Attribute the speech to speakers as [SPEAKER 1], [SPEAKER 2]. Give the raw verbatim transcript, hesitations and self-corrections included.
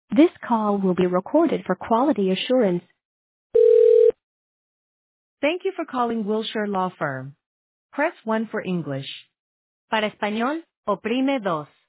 [SPEAKER 1] This call will be recorded for quality assurance. Thank you for calling Wilshire Law Firm. Press one for English. Para español, oprime dos.